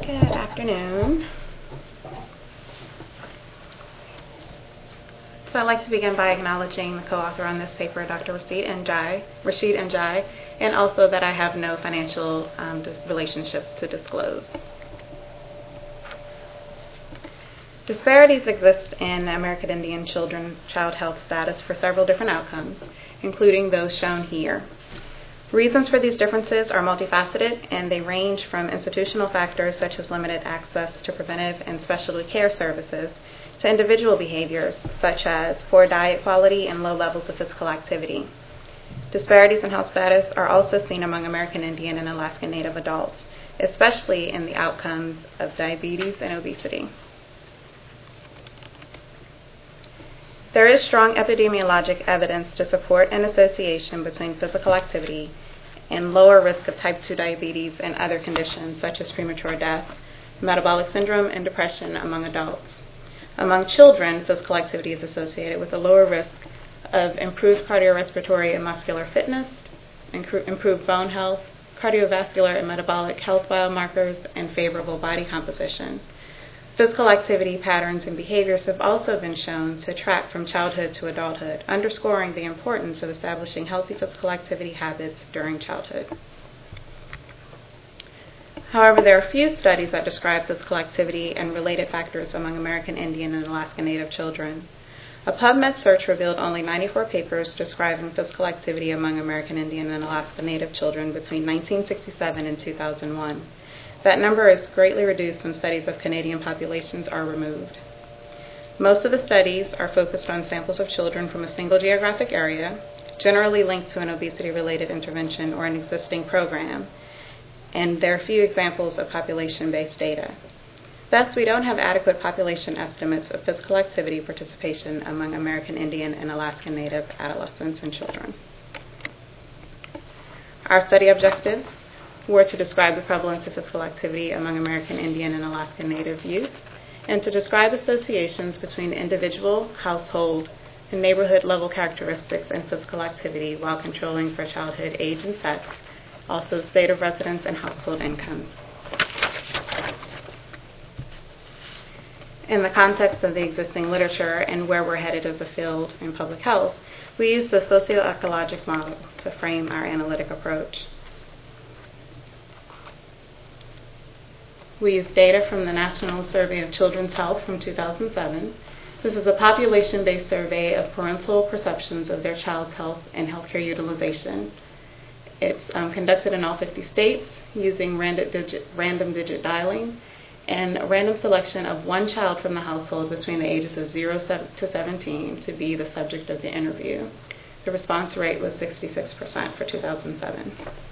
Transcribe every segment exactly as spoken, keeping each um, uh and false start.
Good afternoon. So I'd like to begin by acknowledging the co-author on this paper, Doctor Rashid Njai, Rashid Njai, and also that I have no financial um, relationships to disclose. Disparities exist in American Indian children's child health status for several different outcomes, including those shown here. Reasons for these differences are multifaceted, and they range from institutional factors such as limited access to preventive and specialty care services to individual behaviors such as poor diet quality and low levels of physical activity. Disparities in health status are also seen among American Indian and Alaskan Native adults, especially in the outcomes of diabetes and obesity. There is strong epidemiologic evidence to support an association between physical activity and lower risk of type two diabetes and other conditions such as premature death, metabolic syndrome, and depression among adults. Among children, physical activity is associated with a lower risk of improved cardiorespiratory and muscular fitness, improved bone health, cardiovascular and metabolic health biomarkers, and favorable body composition. Physical activity patterns and behaviors have also been shown to track from childhood to adulthood, underscoring the importance of establishing healthy physical activity habits during childhood. However, there are few studies that describe physical activity and related factors among American Indian and Alaska Native children. A PubMed search revealed only ninety-four papers describing physical activity among American Indian and Alaska Native children between nineteen sixty-seven and two thousand one. That number is greatly reduced when studies of Canadian populations are removed. Most of the studies are focused on samples of children from a single geographic area, generally linked to an obesity-related intervention or an existing program, and there are few examples of population-based data. Thus, we don't have adequate population estimates of physical activity participation among American Indian and Alaska Native adolescents and children. Our study objectives were to describe the prevalence of physical activity among American Indian and Alaska Native youth, and to describe associations between individual, household, and neighborhood-level characteristics and physical activity while controlling for childhood age and sex, also state of residence and household income. In the context of the existing literature and where we're headed as a field in public health, we used the socio-ecologic model to frame our analytic approach. We used data from the National Survey of Children's Health from two thousand seven. This is a population-based survey of parental perceptions of their child's health and healthcare utilization. It's um, conducted in all fifty states using random digit, random digit dialing and a random selection of one child from the household between the ages of zero to seventeen to be the subject of the interview. The response rate was sixty-six percent for two thousand seven.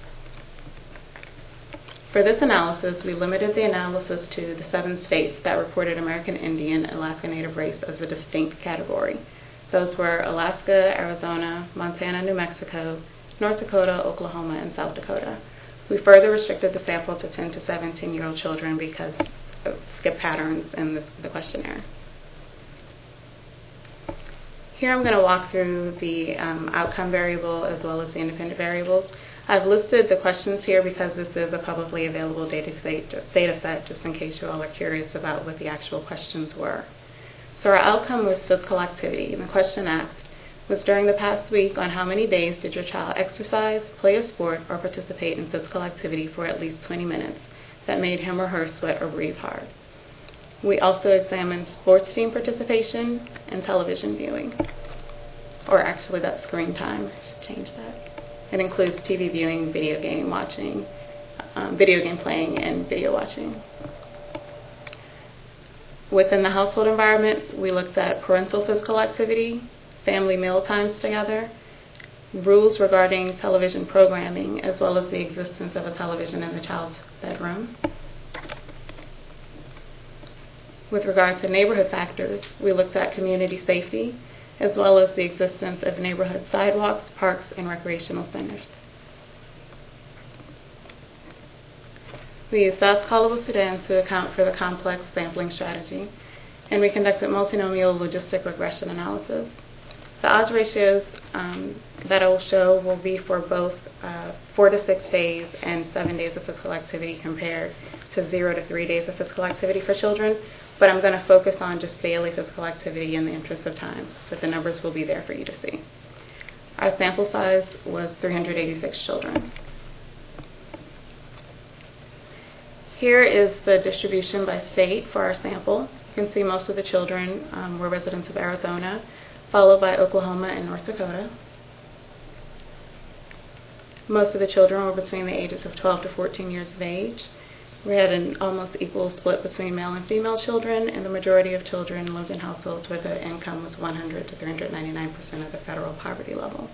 For this analysis, we limited the analysis to the seven states that reported American Indian and Alaska Native race as a distinct category. Those were Alaska, Arizona, Montana, New Mexico, North Dakota, Oklahoma, and South Dakota. We further restricted the sample to ten to seventeen-year-old children because of skip patterns in the, the questionnaire. Here I'm going to walk through the um, outcome variable as well as the independent variables. I've listed the questions here because this is a publicly available data set, just in case you all are curious about what the actual questions were. So our outcome was physical activity. And the question asked was, during the past week, on how many days did your child exercise, play a sport, or participate in physical activity for at least twenty minutes that made him or her sweat or breathe hard? We also examined sports team participation and television viewing. Or actually, that's screen time. I should change that. It includes T V viewing, video game watching, um, video game playing, and video watching. Within the household environment, we looked at parental physical activity, family meal times together, rules regarding television programming, as well as the existence of a television in the child's bedroom. With regard to neighborhood factors, we looked at community safety, as well as the existence of neighborhood sidewalks, parks, and recreational centers. We used South Kallawa, Sudan to account for the complex sampling strategy, and we conducted multinomial logistic regression analysis. The odds ratios um, that I will show will be for both uh, four to six days and seven days of physical activity compared to zero to three days of physical activity for children, but I'm going to focus on just daily physical activity in the interest of time, so the numbers will be there for you to see. Our sample size was three hundred eighty-six children. Here is the distribution by state for our sample. You can see most of the children um, were residents of Arizona, followed by Oklahoma and North Dakota. Most of the children were between the ages of twelve to fourteen years of age. We had an almost equal split between male and female children, and the majority of children lived in households where the income was one hundred to three hundred ninety-nine percent of the federal poverty level.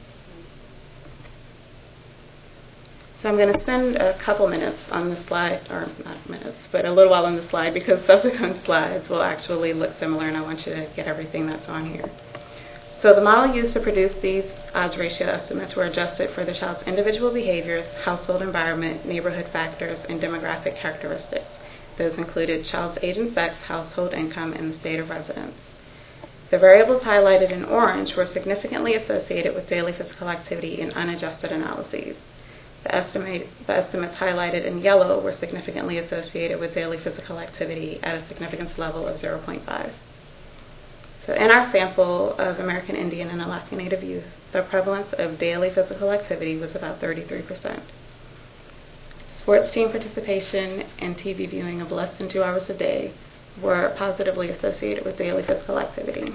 So I'm going to spend a couple minutes on this slide, or not minutes, but a little while on the slide, because subsequent slides will actually look similar, and I want you to get everything that's on here. So the model used to produce these odds ratio estimates were adjusted for the child's individual behaviors, household environment, neighborhood factors, and demographic characteristics. Those included child's age and sex, household income, and the state of residence. The variables highlighted in orange were significantly associated with daily physical activity in unadjusted analyses. The, estimate, the estimates highlighted in yellow were significantly associated with daily physical activity at a significance level of zero point five. So in our sample of American Indian and Alaska Native youth, the prevalence of daily physical activity was about thirty-three percent. Sports team participation and T V viewing of less than two hours a day were positively associated with daily physical activity.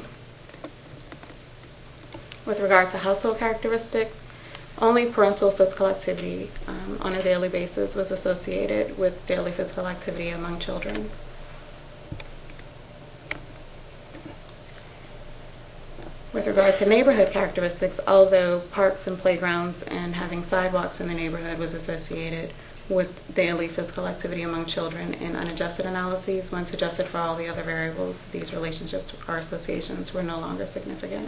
With regard to household characteristics, only parental physical activity um, on a daily basis was associated with daily physical activity among children. With regard to neighborhood characteristics, although parks and playgrounds and having sidewalks in the neighborhood was associated with daily physical activity among children in unadjusted analyses, once adjusted for all the other variables, these relationships or associations were no longer significant.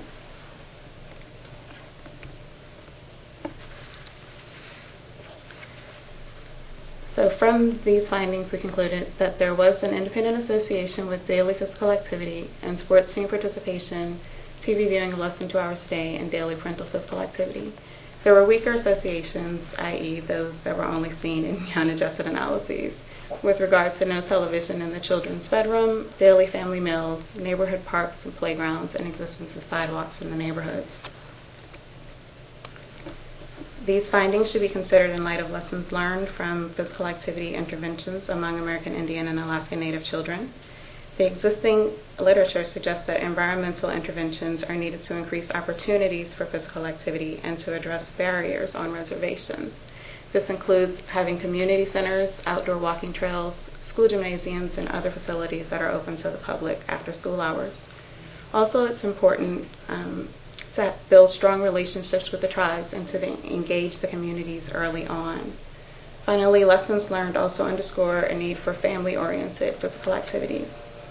So from these findings, we concluded that there was an independent association with daily physical activity and sports team participation, T V viewing of less than two hours a day, and daily parental physical activity. There were weaker associations, that is those that were only seen in unadjusted analyses, with regards to no television in the children's bedroom, daily family meals, neighborhood parks and playgrounds, and existence of sidewalks in the neighborhoods. These findings should be considered in light of lessons learned from physical activity interventions among American Indian and Alaska Native children. The existing literature suggests that environmental interventions are needed to increase opportunities for physical activity and to address barriers on reservations. This includes having community centers, outdoor walking trails, school gymnasiums, and other facilities that are open to the public after school hours. Also, it's important um, to build strong relationships with the tribes and to the, engage the communities early on. Finally, lessons learned also underscore a need for family-oriented physical activities.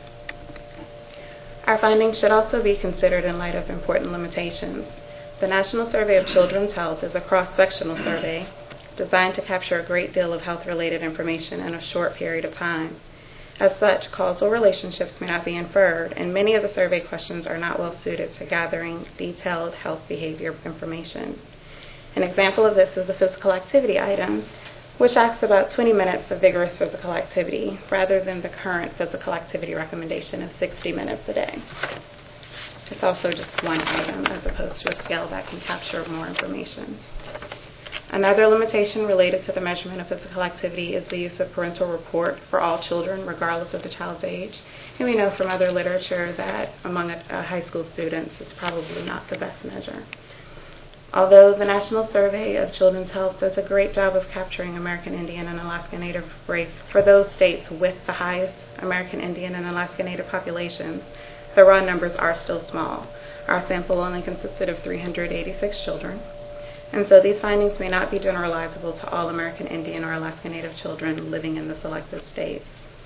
Our findings should also be considered in light of important limitations. The National Survey of Children's Health is a cross-sectional survey designed to capture a great deal of health-related information in a short period of time. As such, causal relationships may not be inferred, and many of the survey questions are not well suited to gathering detailed health behavior information. An example of this is the physical activity item, which asks about twenty minutes of vigorous physical activity, rather than the current physical activity recommendation of sixty minutes a day. It's also just one item as opposed to a scale that can capture more information. Another limitation related to the measurement of physical activity is the use of parental report for all children, regardless of the child's age. And we know from other literature that among a, a high school students, it's probably not the best measure. Although the National Survey of Children's Health does a great job of capturing American Indian and Alaska Native race for those states with the highest American Indian and Alaska Native populations, the raw numbers are still small. Our sample only consisted of three hundred eighty-six children, and so these findings may not be generalizable to all American Indian or Alaska Native children living in the selected states.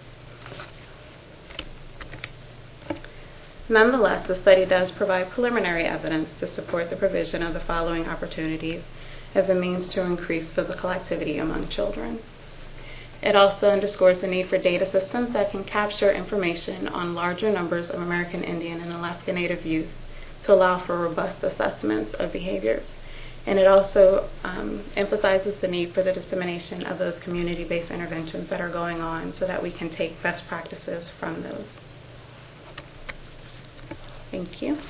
Nonetheless, the study does provide preliminary evidence to support the provision of the following opportunities as a means to increase physical activity among children. It also underscores the need for data systems that can capture information on larger numbers of American Indian and Alaska Native youth to allow for robust assessments of behaviors. And it also um, emphasizes the need for the dissemination of those community-based interventions that are going on so that we can take best practices from those. Thank you.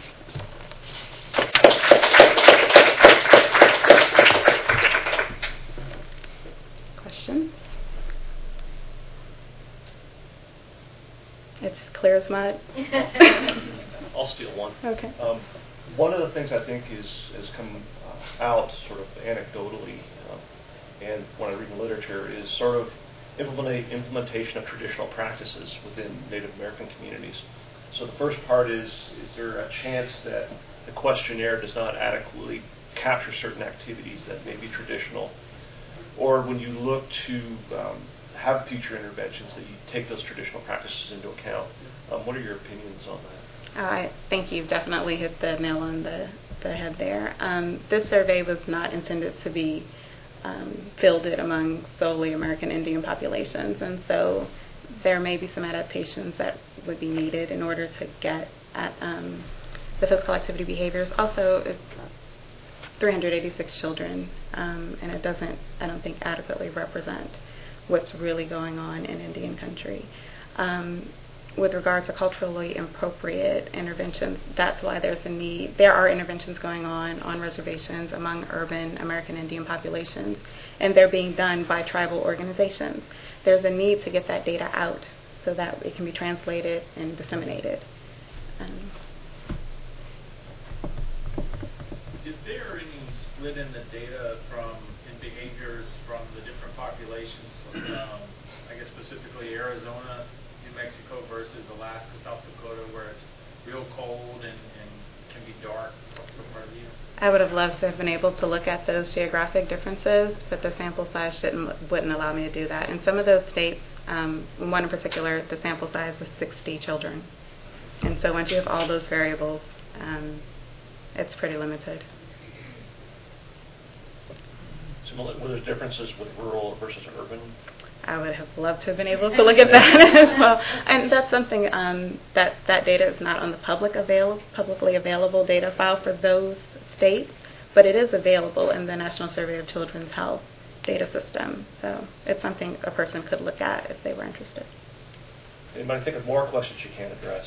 Question? It's clear as mud. I'll steal one. Okay. Um, one of the things I think is has come uh, out sort of anecdotally, uh, and when I read the literature, is sort of implement, implementation of traditional practices within Native American communities. So the first part is, is there a chance that the questionnaire does not adequately capture certain activities that may be traditional? Or when you look to um, have future interventions, that you take those traditional practices into account. Um, what are your opinions on that? I think you've definitely hit the nail on the, the head there. Um, this survey was not intended to be um, fielded among solely American Indian populations, and so there may be some adaptations that would be needed in order to get at um, the physical activity behaviors. Also, it's three hundred eighty-six children, um, and it doesn't, I don't think, adequately represent what's really going on in Indian country. Um, with regard to culturally appropriate interventions, that's why there's a need. There are interventions going on on reservations among urban American Indian populations, and they're being done by tribal organizations. There's a need to get that data out so that it can be translated and disseminated. Um, Is there any split in the data from in behaviors from the different populations? Um, I guess specifically Arizona, New Mexico versus Alaska, South Dakota, where it's real cold and, and can be dark for part of the year? I would have loved to have been able to look at those geographic differences, but the sample size shouldn't, wouldn't allow me to do that. In some of those states, um, one in particular, the sample size was sixty children. And so once you have all those variables, um, it's pretty limited. So were there differences with rural versus urban? I would have loved to have been able to look at that as well. And that's something um, that that data is not on the public avail- publicly available data file for those states, but it is available in the National Survey of Children's Health data system. So it's something a person could look at if they were interested. You might think of more questions you can't address.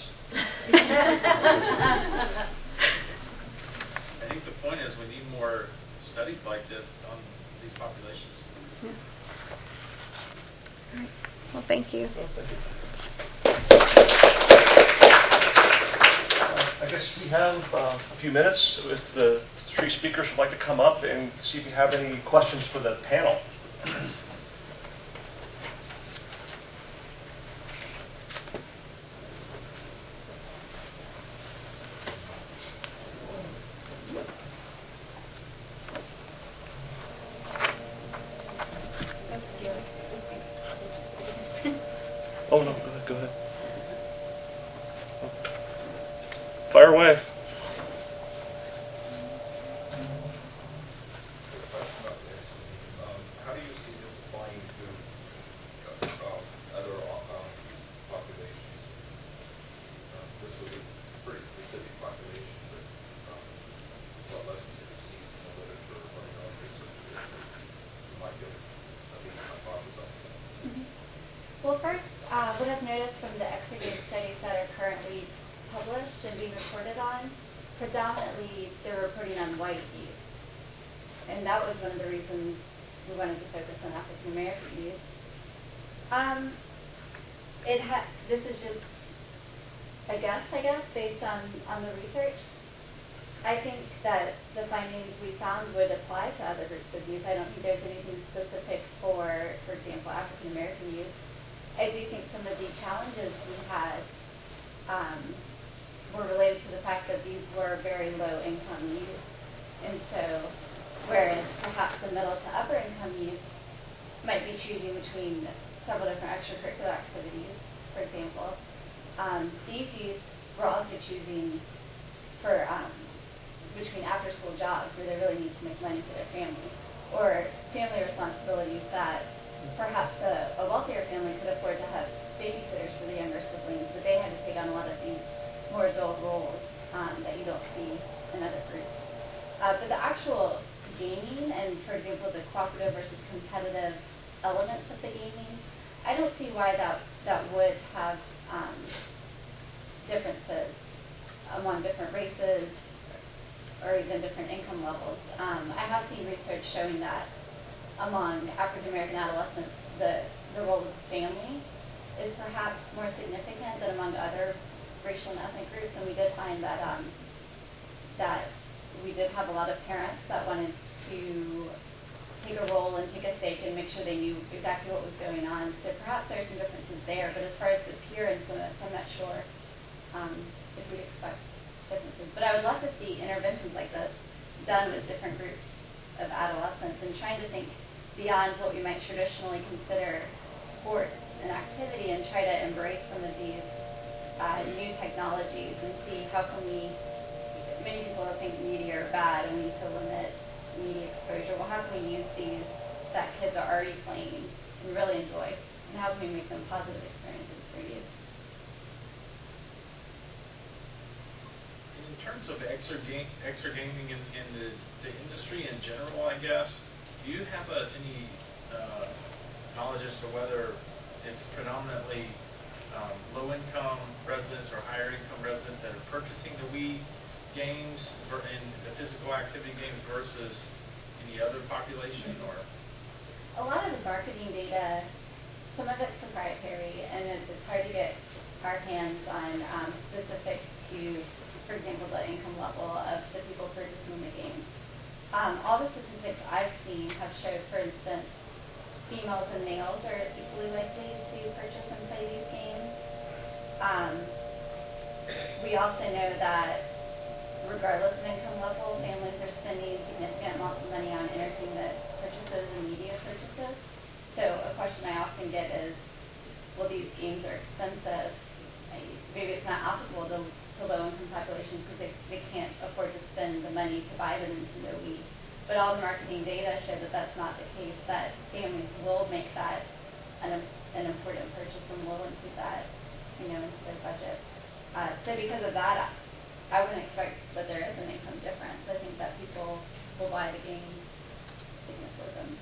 I think the point is we need more studies like this on these populations. Yeah. All right. Well, thank you. Well, thank you. Uh, I guess we have uh, a few minutes if the three speakers would like to come up and see if you have any questions for the panel. Oh, no, go ahead. Go ahead. Fire away. How do you see this applying to uh, other uh, populations? Uh, this would be a pretty specific population, but um, what lessons have you seen in the literature or in our research that you might get at least hypothesis on that? Mm-hmm. Well, first, uh, what I've noticed from the executive studies that are currently published and being reported on, predominantly they're reporting on white youth. And that was one of the reasons we wanted to focus on African American youth. Um, it ha- this is just a guess, I guess, based on, on the research. I think that the findings we found would apply to other groups of youth. I don't think there's anything specific for, for example, African American youth. I do think some of the challenges we had um, were related to the fact that these were very low income youth. And so, whereas perhaps the middle to upper income youth might be choosing between several different extracurricular activities, for example, um, these youth were also choosing for um, between after school jobs where they really need to make money for their family, or family responsibilities that perhaps a, a wealthier family could afford to have babysitters for the younger siblings, but they had to take on a lot of these more adult roles. um, that you don't see in other groups. Uh, but the actual gaming and, for example, the cooperative versus competitive elements of the gaming, I don't see why that that would have um, differences among different races or even different income levels. Um, I have seen research showing that among African American adolescents, the, the role of family is perhaps more significant than among other racial and ethnic groups, and we did find that um, that we did have a lot of parents that wanted to take a role and take a stake and make sure they knew exactly what was going on. So perhaps there are some differences there, but as far as the peer influence, I'm not sure um, if we'd expect differences. But I would love to see interventions like this done with different groups of adolescents and trying to think beyond what we might traditionally consider sports and activity and try to embrace some of these uh, new technologies and see how can we, many people think media are bad and we need to limit media exposure. Well, how can we use these that kids are already playing and really enjoy, and how can we make them positive experiences for youth? In terms of extra, game, extra gaming in, in the, the industry in general, I guess, do you have a, any uh, knowledge as to whether it's predominantly um, low-income residents or higher-income residents that are purchasing the Wii games for, in the physical activity games versus any other population? Or a lot of the marketing data, some of it's proprietary, and it's, it's hard to get our hands on um, specific to, for example, the income level of the people purchasing the games. Um, all the statistics I've seen have showed, for instance, females and males are equally likely to purchase and play these games. Um, we also know that regardless of income level, families are spending significant amounts of money on entertainment purchases and media purchases. So a question I often get is, well, these games are expensive. Maybe it's not applicable to, to low-income populations because they, they can't afford to spend the money to buy the Nintendo Wii. But all the marketing data show that that's not the case, that families will make that an, an important purchase and will include that, you know, into their budget. Uh, so because of that, I wouldn't expect that there is an income difference. I think that people will buy the game significantly.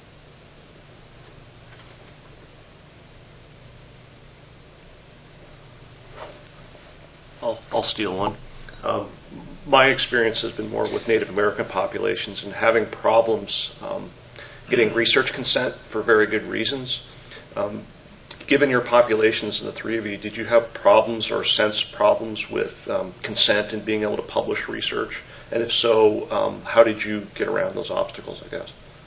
I'll, I'll steal one. Um, my experience has been more with Native American populations and having problems um, getting research consent for very good reasons. Um, given your populations and the three of you, did you have problems or sense problems with um, consent and being able to publish research? And if so, um, how did you get around those obstacles, I guess?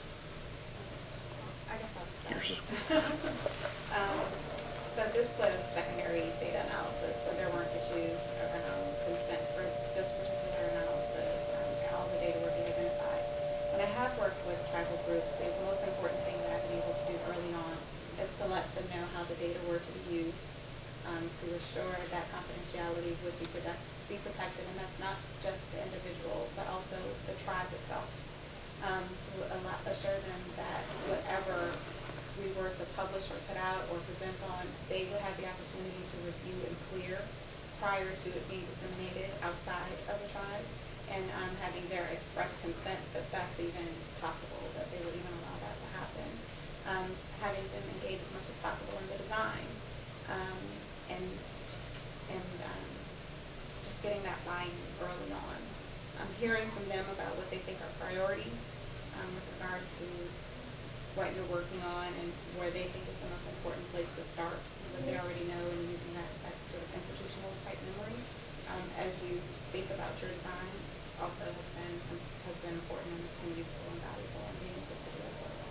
I guess I'll start. um, so this was secondary data analysis, so there weren't issues around consent for this particular analysis. Um, all the data were being identified. When I have worked with tribal groups, the most important thing that I've been able to do early on is to let them know how the data were to be used, um, to assure that confidentiality would be, product- be protected, and that's not just the individual, but also the tribe itself, um, to allow, assure them that whatever we were to publish or put out or present on, they would have the opportunity to review and clear prior to it being disseminated outside of the tribe, and um, having their express consent that that's even possible, that they would even allow that to happen. Um, having them engage as much as possible in the design, um, and and um, just getting that buy-in early on. Um, hearing from them about what they think are priorities um, with regard to what you're working on and where they think is the most important place to start, that they already know, and using that, that sort of institutional type memory um, as you think about your design also has been has been important and, and useful and valuable in being able to do as well.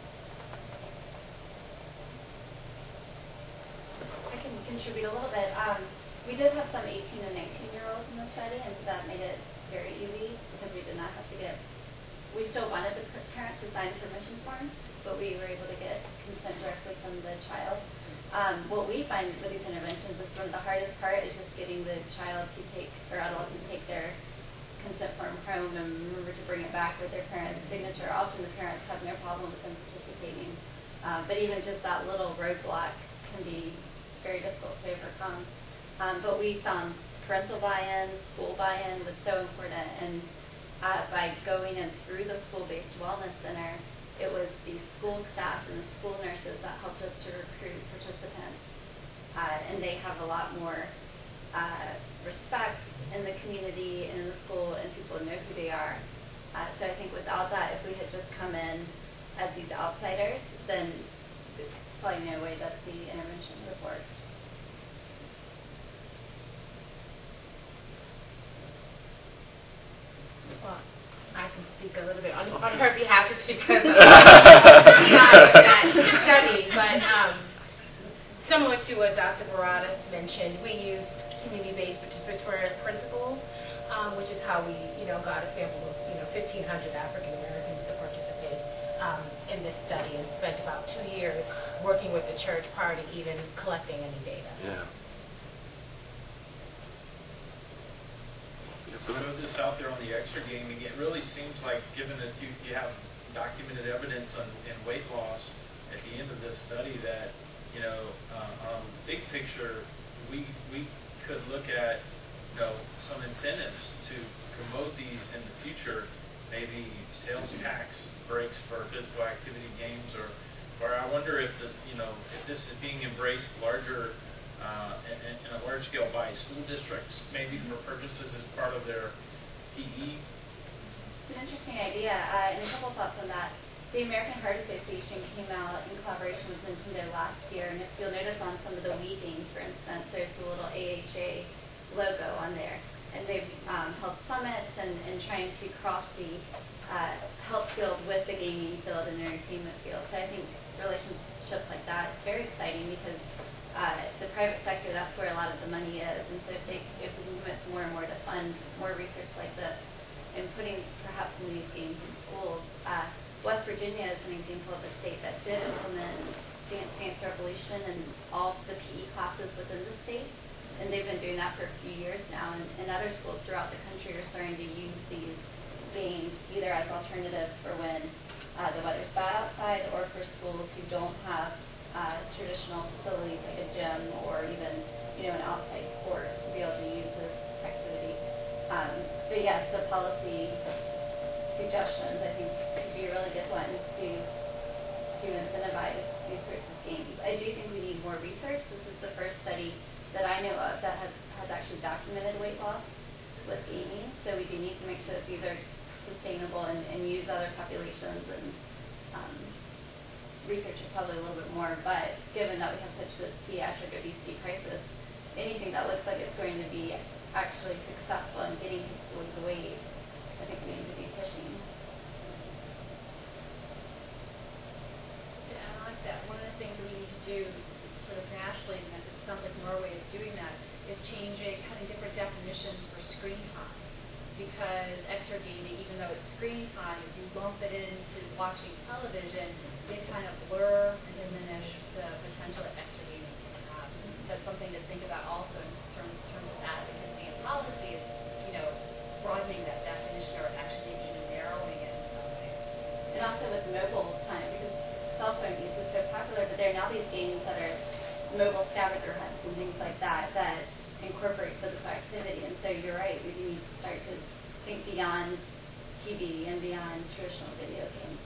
I can contribute a little bit. Um, we did have some eighteen and nineteen year olds in the study, and so that made it very easy because we did not have to get, we still wanted the parents to sign permission forms, but we were able to get consent directly from the child. Um, what we find with these interventions is one of the hardest part is just getting the child to take, or adult to take their consent form home and remember to bring it back with their parent's signature. Often the parents have no problem with them participating, uh, but even just that little roadblock can be very difficult to overcome. Um, but we found parental buy-in, school buy-in was so important. And uh, by going in through the school-based wellness center, it was the school staff and the school nurses that helped us to recruit participants. Uh, and they have a lot more uh, respect in the community and in the school, and people know who they are. Uh, so I think without that, if we had just come in as these outsiders, then there's probably no way that the intervention would have worked. Well, I can speak a little bit on, on her behalf just because of that study, but um, similar to what Doctor Baradas mentioned, we used community-based participatory principles, um, which is how we, you know, got a sample of, you know, fifteen hundred African Americans to participate um, in this study, and spent about two years working with the church prior to even collecting any data. Yeah. So this out there on the extra gaming, it really seems like, given that you, you have documented evidence on in weight loss at the end of this study, that you know, uh, um, big picture, we we could look at you know some incentives to promote these in the future, maybe sales tax breaks for physical activity games, or or I wonder if the you know if this is being embraced larger. Uh, in, in a large scale by school districts, maybe for purchases as part of their P E. It's an interesting idea, uh, and a couple thoughts on that. The American Heart Association came out in collaboration with Nintendo last year, and if you'll notice on some of the Wii games, for instance, there's the little A H A logo on there. And they've um, held summits and, and trying to cross the uh, health field with the gaming field and entertainment field. So I think relationships like that is very exciting because Uh, the private sector, that's where a lot of the money is, and so if, they, if we can commit more and more to fund more research like this, and putting perhaps some of these games in schools. Uh, West Virginia is an example of a state that did implement Dance Dance Revolution in all the P E classes within the state, and they've been doing that for a few years now, and, and other schools throughout the country are starting to use these games either as alternatives for when uh, the weather's bad outside, or for schools who don't have Uh, traditional facilities like a gym or even, you know, an outside court to be able to use this activity. Um, but yes, the policy suggestions I think could be a really good one to to incentivize these sorts of games. I do think we need more research. This is the first study that I know of that has, has actually documented weight loss with gaming. So we do need to make sure that these are sustainable and, and use other populations, and um, research is probably a little bit more, but given that we have such a pediatric obesity crisis, anything that looks like it's going to be actually successful in getting people to lose the weight, I think we need to be pushing. To add on to that, one of the things that we need to do sort of nationally, and it sounds like Norway is doing that, is changing, having different definitions for screen time. Because extra gaming, even though it's screen time, if you lump it into watching television, it kind of blur and diminish the potential that extra gaming can have. That's something to think about also in terms, in terms of advocacy and policy, is, you know, broadening that definition or actually even narrowing it in some way. And also with mobile time, because cell phone use is so popular, but there are now these games that are mobile scavenger hunts and things like that that incorporate physical activity. And so you're right, we do need to start to think beyond T V and beyond traditional video games.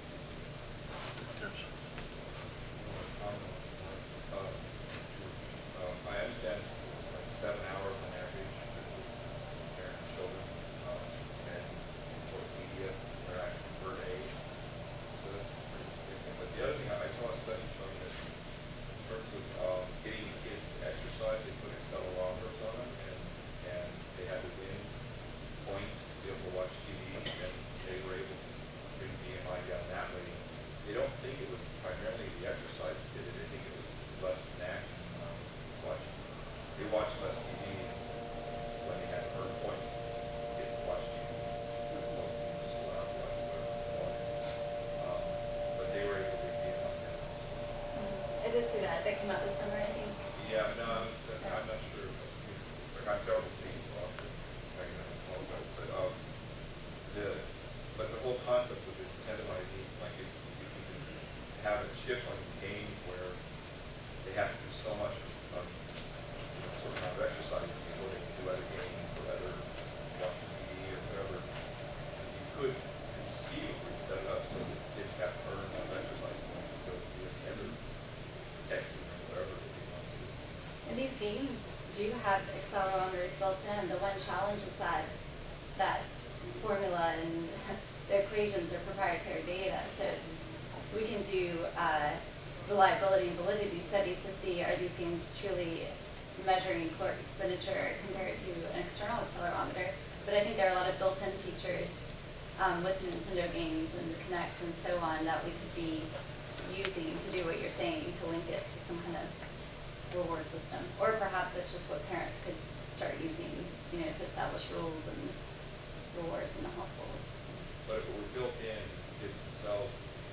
Um, um, I understand it's, it's like seven hours on average for parents and children, um, and social media interaction per day. So that's pretty significant. But the other thing, I saw a study showing that in terms of um, getting the kids to exercise, they put accelerometers on them, and, and they had to win points to be able to watch T V, and they were able to bring B M I down that way. They don't think it was primarily the exercise that did it. They think it was less snack um, watching. They watched less T V when they had to earn points. They didn't watch T V. Just allowed to watch whatever they wanted. Um, but they were able to bring B M I down. I did see that. That came out this summer, I think. Yeah, no, I was, uh, I'm not sure. Like, I'm terrible with names, so I'll I can apologize. But um, the but the whole concept of incentivizing, like if, if you can have a shift like a game where they have to do so much of you know, a certain amount of exercise before they can do other games or other watching T V or whatever. You could conceivably set it up so that kids have to earn enough exercise points to go through any other texting or whatever that they want to do. And these games do have accelerometers built in. The one challenge is that that formula and the equations are proprietary data. So we can do uh, reliability and validity studies to see are these games truly measuring caloric expenditure compared to an external accelerometer. But I think there are a lot of built-in features um, with Nintendo games and Kinect and so on that we could be using to do what you're saying, to link it to some kind of reward system. Or perhaps it's just what parents could start using, you know, to establish rules and rewards in the household. But if it were built in, kids themselves,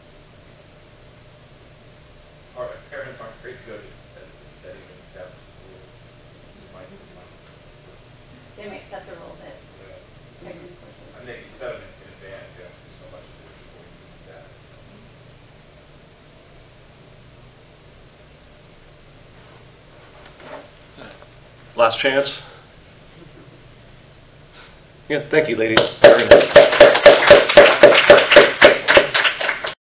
our parents aren't very good at, at setting and establishing rules. You might, you might, They might set the rules at yeah. certain places. I mean, you set them in, in advance, you have to do so much of it before you do that. Last chance. Yeah, thank you, ladies. Very nice.